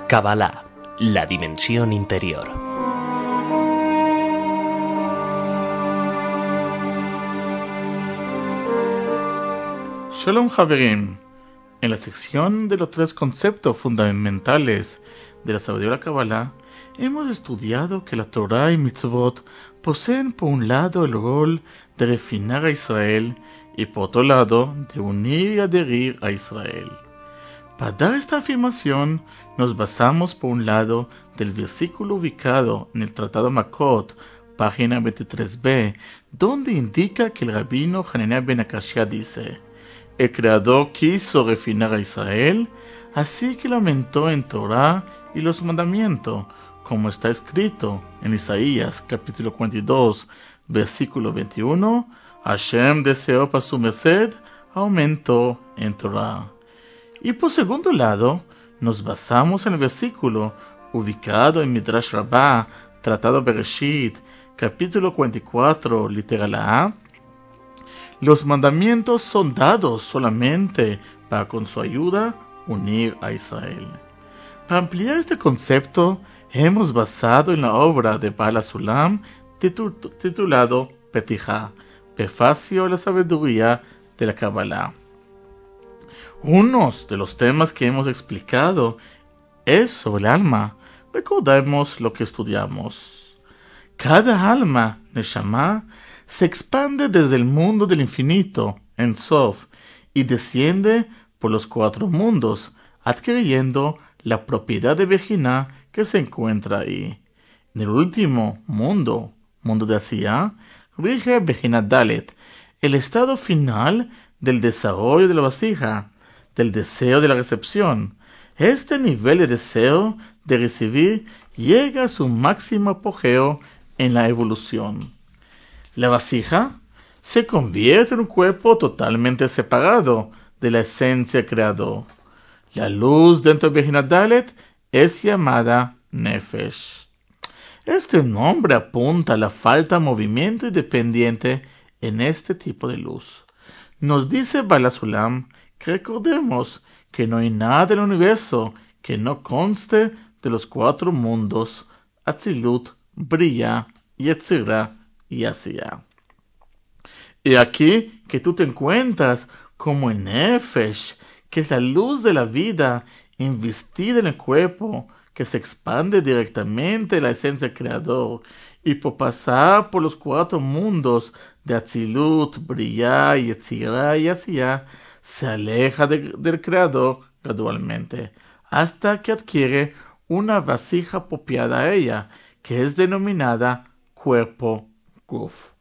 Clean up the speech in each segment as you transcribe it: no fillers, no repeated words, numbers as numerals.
Kabbalah, la dimensión interior. Shalom Haverim. En la sección de los 3 conceptos fundamentales de la sabiduría de la Kabbalah, hemos estudiado que la Torah y Mitzvot poseen por un lado el rol de refinar a Israel y por otro lado de unir y adherir a Israel. Para dar esta afirmación nos basamos por un lado del versículo ubicado en el Tratado Makot, página 23b, donde indica que el rabino Hananiah ben Akashia dice: el Creador quiso refinar a Israel, así que lo aumentó en Torah y los mandamientos, como está escrito en Isaías capítulo 42, versículo 21, Hashem deseó para su merced, aumentó en Torah. Y por segundo lado, nos basamos en el versículo ubicado en Midrash Rabbah, Tratado Bereshit, capítulo 44, literal A. Los mandamientos son dados solamente para con su ayuda unir a Israel. Para ampliar este concepto, hemos basado en la obra de Baal HaSulam titulado Petijá, Prefacio a la sabiduría de la Kabbalah. Uno de los temas que hemos explicado es sobre el alma. Recordemos lo que estudiamos. Cada alma, Neshama, se expande desde el mundo del infinito, En Sof, y desciende por los 4 mundos, adquiriendo la propiedad de Virginá que se encuentra ahí. En el último mundo de Asiyah, rige Virginá Dalet, el estado final del desarrollo de la vasija, del deseo de la recepción. Este nivel de deseo de recibir llega a su máximo apogeo en la evolución. La vasija se convierte en un cuerpo totalmente separado de la esencia creador. La luz dentro de Virginá Dalet es llamada Nefesh. Este nombre apunta a la falta de movimiento independiente en este tipo de luz. Nos dice Baal HaSulam que recordemos que no hay nada en el universo que no conste de los 4 mundos, Atzilut, Briya, Yetzirah y Asiyah. Y aquí que tú te encuentras como en Nefesh, que es la luz de la vida investida en el cuerpo, que se expande directamente de la esencia del Creador, y por pasar por los 4 mundos de Atzilut, Briya, Yetzirah y Asiyah, se aleja del Creador gradualmente, hasta que adquiere una vasija apropiada a ella, que es denominada cuerpo Guf.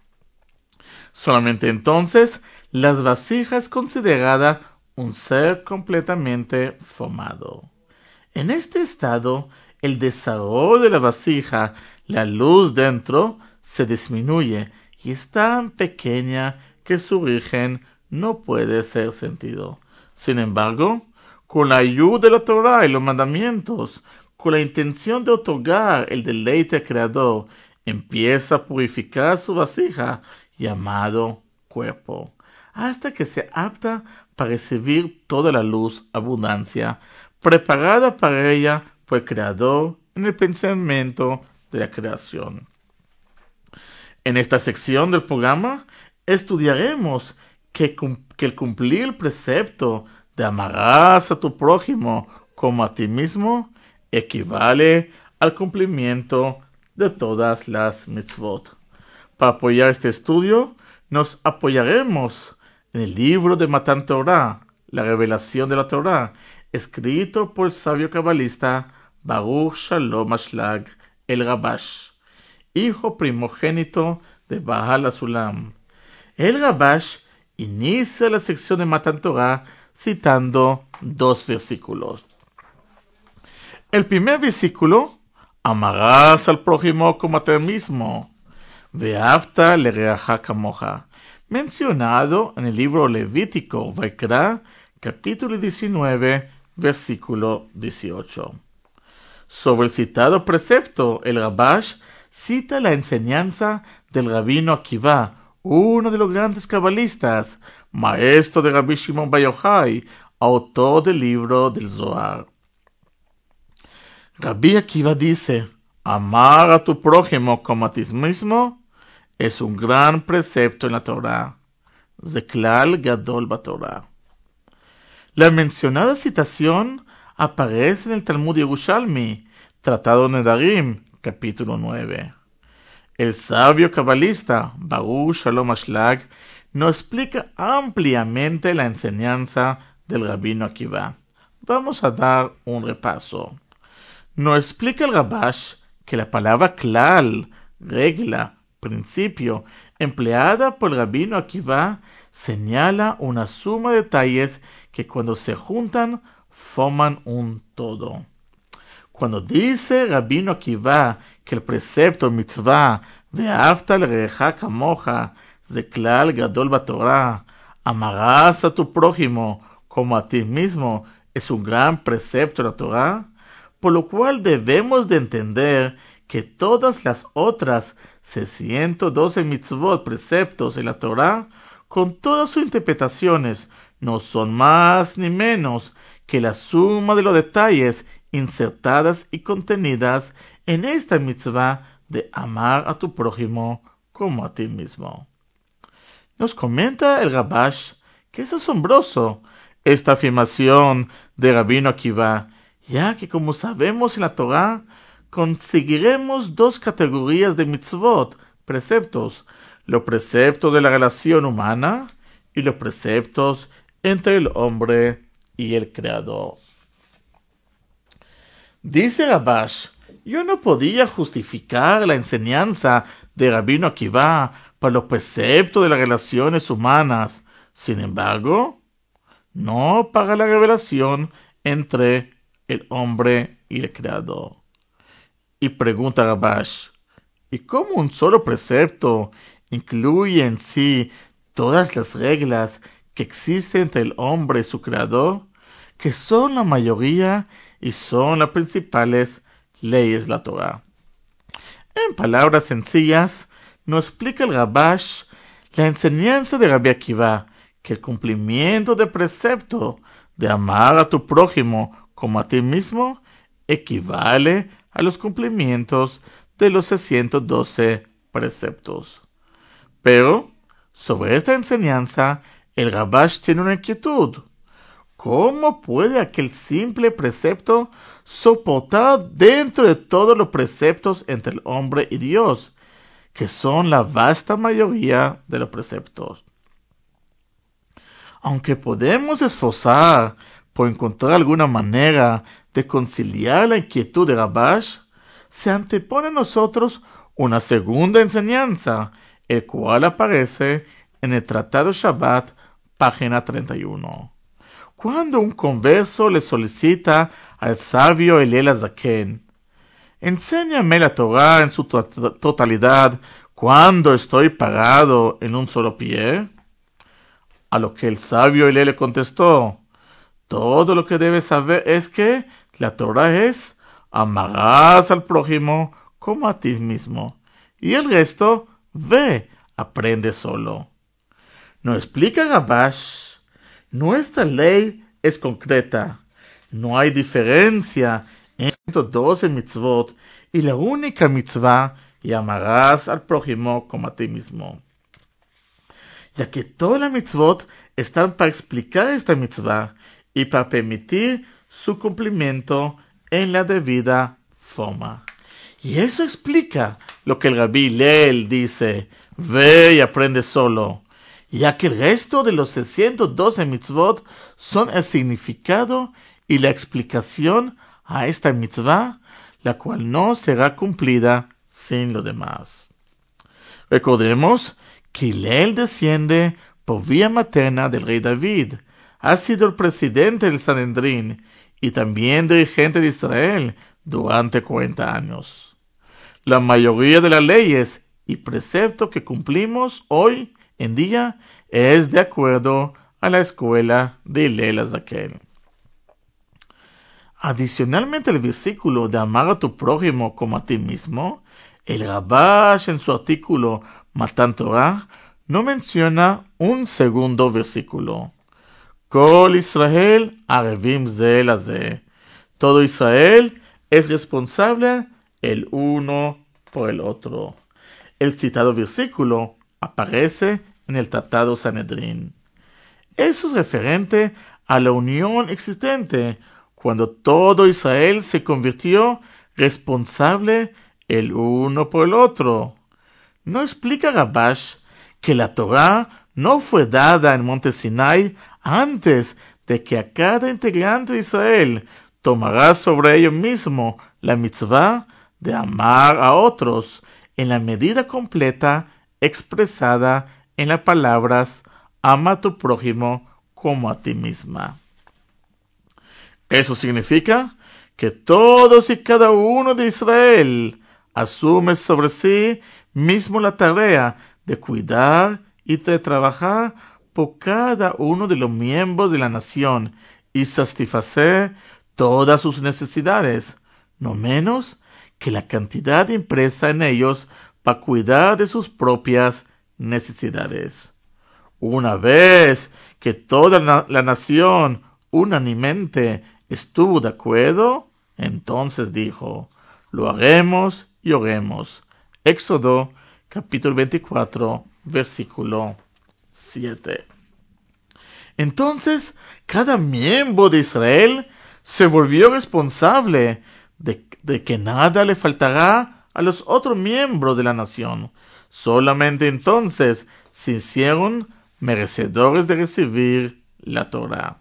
Solamente entonces, las vasijas es considerada un ser completamente formado. En este estado, el desarrollo de la vasija, la luz dentro, se disminuye y es tan pequeña que su origen no puede ser sentido. Sin embargo, con la ayuda de la Torah y los mandamientos, con la intención de otorgar el deleite al Creador, empieza a purificar su vasija, llamado cuerpo, hasta que se apta para recibir toda la luz, abundancia, preparada para ella por el Creador en el pensamiento de la creación. En esta sección del programa estudiaremos que el cumplir el precepto de amarás a tu prójimo como a ti mismo equivale al cumplimiento de todas las mitzvot. Para apoyar este estudio, nos apoyaremos en el libro de Matan Torah, la revelación de la Torah, escrito por el sabio cabalista Baruch Shalom Ashlag el Rabash, hijo primogénito de Baal HaSulam. El Rabash inicia la sección de Matan Torah citando 2 versículos. El primer versículo: amarás al prójimo como a ti mismo, ve'afta lereaja kamoja, mencionado en el libro Levítico, Vaikra, capítulo 19, versículo 18. Sobre el citado precepto, el Rabash cita la enseñanza del rabino Akiva, uno de los grandes cabalistas, maestro de Rabbi Shimon Bar Yochai, autor del libro del Zohar. Rabbi Akiva dice, amar a tu prójimo como a ti mismo es un gran precepto en la Torá. Zeklal Gadol Batorá. La mencionada citación aparece en el Talmud Yerushalmi, Tratado Nedarim, capítulo 9. El sabio cabalista Baruch Shalom Ashlag nos explica ampliamente la enseñanza del Rabino Akiva. Vamos a dar un repaso. Nos explica el Rabash que la palabra klal, regla, principio, empleada por el Rabino Akiva, señala una suma de detalles que cuando se juntan forman un todo. Cuando dice Rabino Akiva que el precepto mitzvah ve'afta l'recha kamoja zeklal gadol batorá, amarás a tu prójimo como a ti mismo, es un gran precepto de la Torá, por lo cual debemos de entender que todas las otras 612 mitzvot, preceptos de la Torá, con todas sus interpretaciones, no son más ni menos que la suma de los detalles insertadas y contenidas en esta mitzvah de amar a tu prójimo como a ti mismo. Nos comenta el Rabash que es asombroso esta afirmación de Rabino Akiva, ya que como sabemos en la Torá, conseguiremos dos categorías de mitzvot, preceptos, los preceptos de la relación humana y los preceptos entre el hombre y el Creador. Dice Rabash, yo no podía justificar la enseñanza de Rabino Akiva para los preceptos de las relaciones humanas, sin embargo, no para la revelación entre el hombre y el Creador. Y pregunta Rabash, ¿y cómo un solo precepto incluye en sí todas las reglas que existen entre el hombre y su Creador, que son la mayoría y son las principales leyes de la Torá? En palabras sencillas, nos explica el Rabash la enseñanza de Rabbi Akiva, que el cumplimiento del precepto de amar a tu prójimo como a ti mismo equivale a los cumplimientos de los 612 preceptos. Pero, sobre esta enseñanza, el Rabash tiene una inquietud. ¿Cómo puede aquel simple precepto soportar dentro de todos los preceptos entre el hombre y Dios, que son la vasta mayoría de los preceptos? Aunque podemos esforzar por encontrar alguna manera de conciliar la inquietud de Rabash, se antepone a nosotros una segunda enseñanza, el cual aparece en el Tratado Shabbat, página 31. Cuando un converso le solicita al sabio Hillel HaZaken, enséñame la Torá en su totalidad cuando estoy parado en un solo pie, a lo que el sabio Hillel le contestó, todo lo que debes saber es que la Torá es amarás al prójimo como a ti mismo, y el resto, ve, aprende solo. Nos explica Rabash, nuestra ley es concreta, no hay diferencia en 112 mitzvot, y la única mitzvah, y amarás al prójimo como a ti mismo. Ya que todas las mitzvot están para explicar esta mitzvah y para permitir su cumplimiento en la debida forma. Y eso explica lo que el Rabbi Hillel dice, ve y aprende solo, ya que el resto de los 612 mitzvot son el significado y la explicación a esta mitzvah, la cual no será cumplida sin lo demás. Recordemos que Hillel desciende por vía materna del rey David, ha sido el presidente del Sanedrín y también dirigente de Israel durante 40 años. La mayoría de las leyes y preceptos que cumplimos hoy en día es de acuerdo a la escuela de Hillel HaZaken. Adicionalmente al versículo de amar a tu prójimo como a ti mismo, el Rabash en su artículo Matan Torah no menciona un segundo versículo. Kol Israel arevim ze la ze. Todo Israel es responsable el uno por el otro. El citado versículo aparece en el Tratado Sanedrín. Eso es referente a la unión existente cuando todo Israel se convirtió responsable el uno por el otro. ¿No explica Rabash que la Torá no fue dada en Monte Sinai antes de que a cada integrante de Israel tomará sobre ello mismo la mitzvah de amar a otros en la medida completa expresada en las palabras ama a tu prójimo como a ti misma? Eso significa que todos y cada uno de Israel asume sobre sí mismo la tarea de cuidar y de trabajar por cada uno de los miembros de la nación y satisfacer todas sus necesidades, no menos que la cantidad impresa en ellos para cuidar de sus propias necesidades. Una vez que toda la nación unánimemente estuvo de acuerdo, entonces dijo: lo haremos y oremos. Éxodo capítulo 24, versículo 7. Entonces, cada miembro de Israel se volvió responsable de que nada le faltará a los otros miembros de la nación. Solamente entonces se hicieron merecedores de recibir la Torá.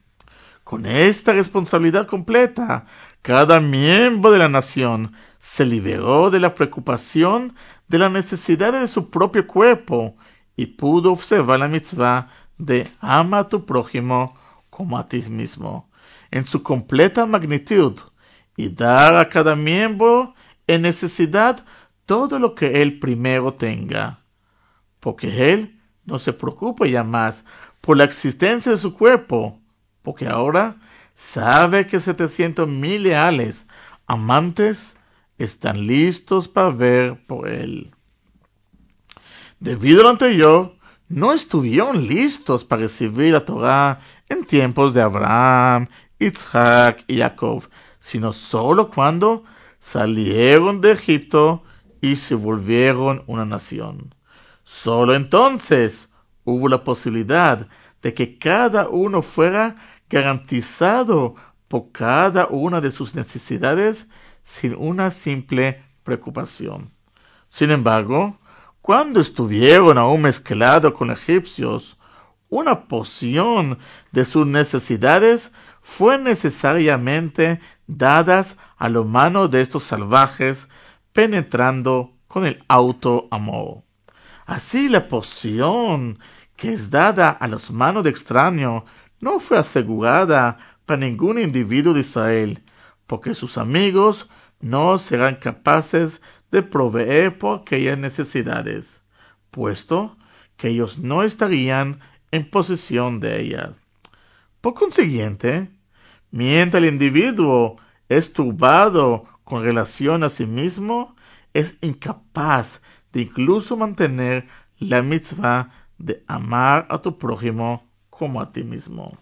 Con esta responsabilidad completa, cada miembro de la nación se liberó de la preocupación de las necesidades de su propio cuerpo y pudo observar la mitzvah de ama a tu prójimo como a ti mismo en su completa magnitud y dar a cada miembro en necesidad todo lo que él primero tenga, porque él no se preocupa ya más por la existencia de su cuerpo, porque ahora sabe que 700,000 leales amantes están listos para ver por él. Debido a lo anterior, no estuvieron listos para recibir la Torá en tiempos de Abraham, Isaac y Jacob, sino solo cuando salieron de Egipto y se volvieron una nación. Solo entonces hubo la posibilidad de que cada uno fuera garantizado por cada una de sus necesidades sin una simple preocupación. Sin embargo, cuando estuvieron aún mezclados con egipcios, una porción de sus necesidades fue necesariamente dadas a la mano de estos salvajes, penetrando con el autoamor. Así la porción que es dada a las manos de extraños no fue asegurada para ningún individuo de Israel, porque sus amigos no serán capaces de proveer por aquellas necesidades, puesto que ellos no estarían en posesión de ellas. Por consiguiente, mientras el individuo es turbado con relación a sí mismo, es incapaz de incluso mantener la mitzvah de amar a tu prójimo como a ti mismo.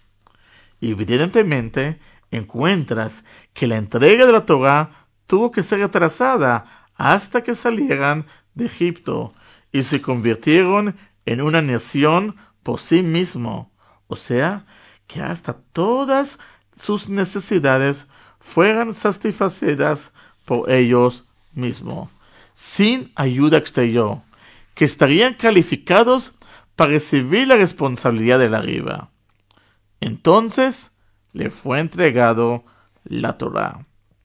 Evidentemente, encuentras que la entrega de la Torá tuvo que ser retrasada hasta que salieran de Egipto y se convirtieron en una nación por sí mismo, o sea, que hasta todas sus necesidades fueran satisfacidas por ellos mismos, sin ayuda exterior, que estarían calificados para recibir la responsabilidad de la arriba. Entonces le fue entregado la Torá.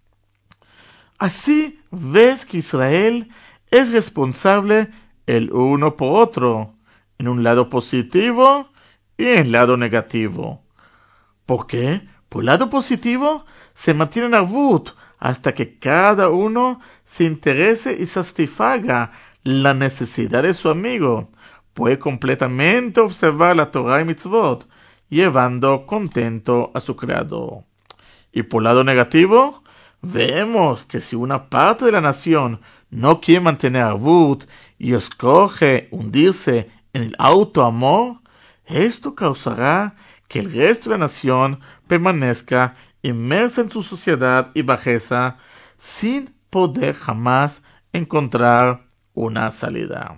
Así ves que Israel es responsable el uno por otro, en un lado positivo y en el lado negativo. ¿Por qué? Por el lado positivo se mantiene en arvut hasta que cada uno se interese y satisfaga la necesidad de su amigo. Puede completamente observar la Torá y mitzvot, llevando contento a su creador. Y por el lado negativo, vemos que si una parte de la nación no quiere mantener arvut y escoge hundirse en el autoamor, esto causará que el resto de la nación permanezca inmersa en su suciedad y bajeza sin poder jamás encontrar una salida.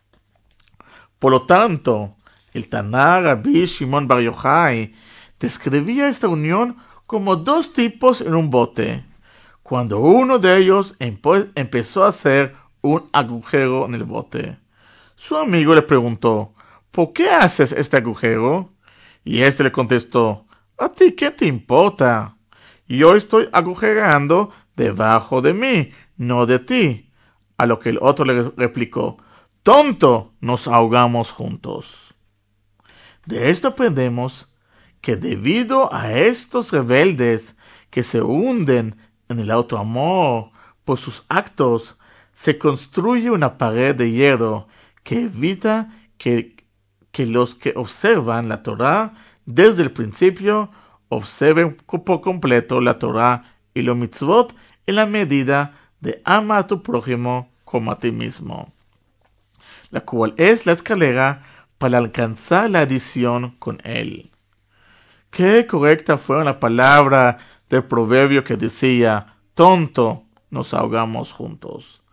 Por lo tanto, el Taná Rabbi Shimon Bar Yochai describía esta unión como dos tipos en un bote. Cuando uno de ellos empezó a hacer un agujero en el bote, su amigo le preguntó: ¿por qué haces este agujero? Y éste le contestó: ¿a ti qué te importa? Yo estoy agujerando debajo de mí, no de ti. A lo que el otro le replicó: tonto, nos ahogamos juntos. De esto aprendemos que debido a estos rebeldes que se hunden en el autoamor por sus actos, se construye una pared de hierro que evita que los que observan la Torá desde el principio observen por completo la Torá y los mitzvot en la medida de ama a tu prójimo como a ti mismo, la cual es la escalera para alcanzar la adición con él. Qué correcta fue la palabra del proverbio que decía: tonto, nos ahogamos juntos.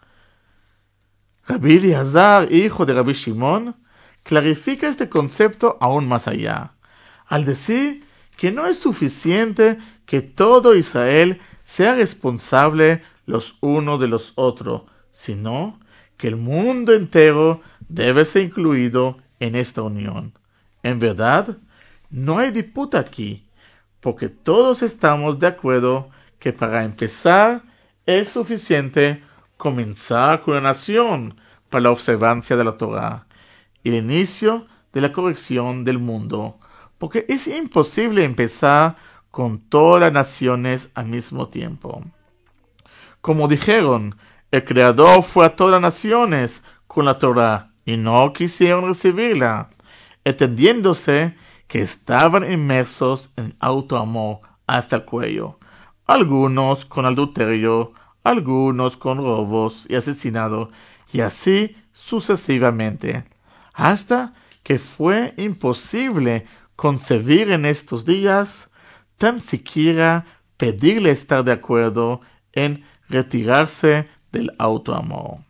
Rabbi Eliezer, hijo de Rabbi Shimon, clarifica este concepto aún más allá, al decir que no es suficiente que todo Israel sea responsable los unos de los otros, sino que el mundo entero debe ser incluido en esta unión. En verdad, no hay disputa aquí, porque todos estamos de acuerdo que para empezar es suficiente comenzar con la nación para la observancia de la Torá y el inicio de la corrección del mundo, porque es imposible empezar con todas las naciones al mismo tiempo. Como dijeron, el Creador fue a todas las naciones con la Torá y no quisieron recibirla, entendiéndose que estaban inmersos en autoamor hasta el cuello, algunos con adulterio, algunos con robos y asesinato, y así sucesivamente, hasta que fue imposible concebir en estos días tan siquiera pedirle estar de acuerdo en retirarse del autoamor.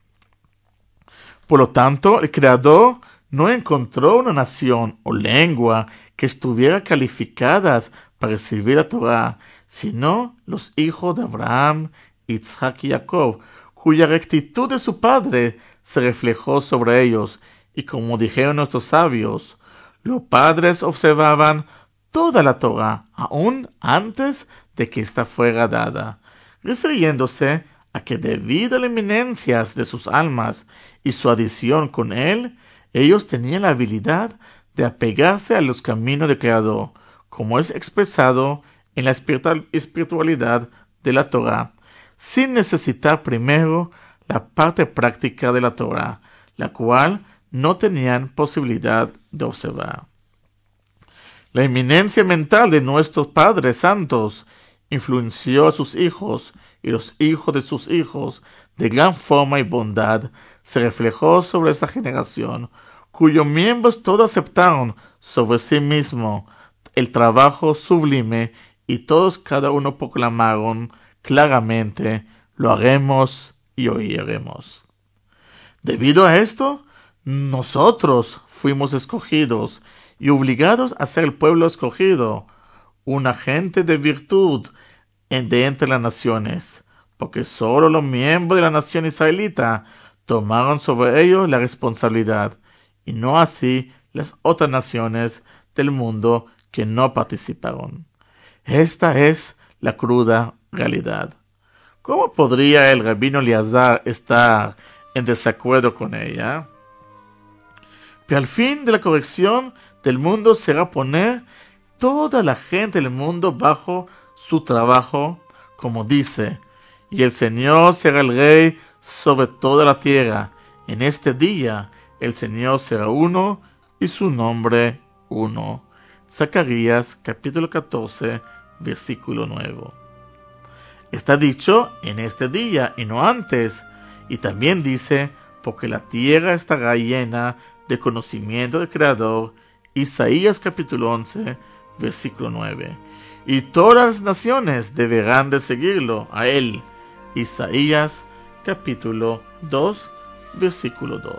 Por lo tanto, el Creador no encontró una nación o lengua que estuviera calificadas para recibir la Torá, sino los hijos de Abraham, Isaac y Jacob, cuya rectitud de su padre se reflejó sobre ellos, y como dijeron nuestros sabios, los padres observaban toda la Torá, aún antes de que ésta fuera dada, refiriéndose a que debido a las eminencias de sus almas y su adición con él, ellos tenían la habilidad de apegarse a los caminos del Creador, como es expresado en la espiritualidad de la Torá, sin necesitar primero la parte práctica de la Torá, la cual no tenían posibilidad de observar. La eminencia mental de nuestros padres santos influenció a sus hijos, y los hijos de sus hijos, de gran forma y bondad, se reflejó sobre esa generación, cuyos miembros todos aceptaron sobre sí mismo el trabajo sublime, y todos cada uno proclamaron claramente: lo haremos y oiremos. Debido a esto, nosotros fuimos escogidos y obligados a ser el pueblo escogido, una gente de virtud de entre las naciones, porque solo los miembros de la nación israelita tomaron sobre ellos la responsabilidad, y no así las otras naciones del mundo que no participaron. Esta es la cruda realidad. ¿Cómo podría el rabino Eliezer estar en desacuerdo con ella? Pero al fin de la corrección del mundo será poner toda la gente del mundo bajo su trabajo, como dice: y el Señor será el rey sobre toda la tierra. En este día el Señor será uno y su nombre uno. Zacarías capítulo 14 versículo 9. Está dicho en este día y no antes, y también dice: porque la tierra estará llena de conocimiento del Creador. Isaías capítulo 11 versículo 9. Y todas las naciones deberán de seguirlo a él. Isaías, capítulo 2, versículo 2.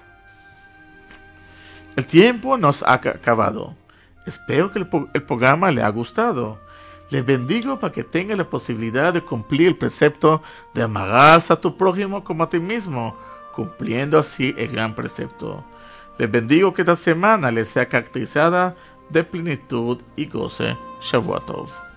El tiempo nos ha acabado. Espero que el programa le ha gustado. Le bendigo para que tenga la posibilidad de cumplir el precepto de amarás a tu prójimo como a ti mismo, cumpliendo así el gran precepto. Le bendigo que esta semana le sea caracterizada de plenitud y goce. Shavua Tov.